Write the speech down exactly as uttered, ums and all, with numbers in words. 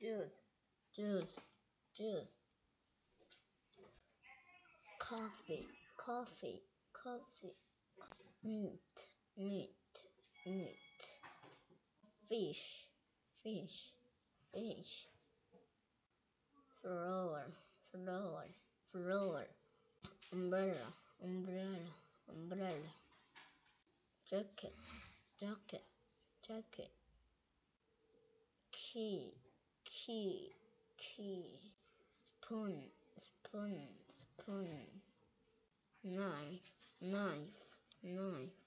juice, juice, juice. Coffee, coffee, coffee. Meat, meat, meat. Fish, fish, fish. Flower, flower, flower. Umbrella, umbrella, umbrella. Jacket, jacket, jacket. Key, key, key. Spoon, spoon, spoon. Knife, knife, knife.